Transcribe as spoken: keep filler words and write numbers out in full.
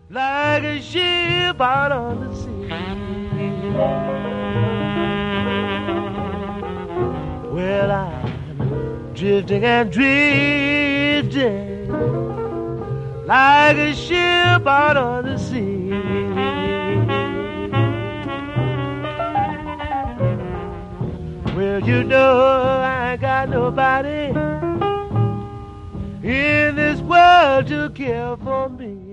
like a ship out on the sea. Well, I'm drifting and drifting like a ship out on the sea. Well, you know I ain't got nobody in this world to care for me.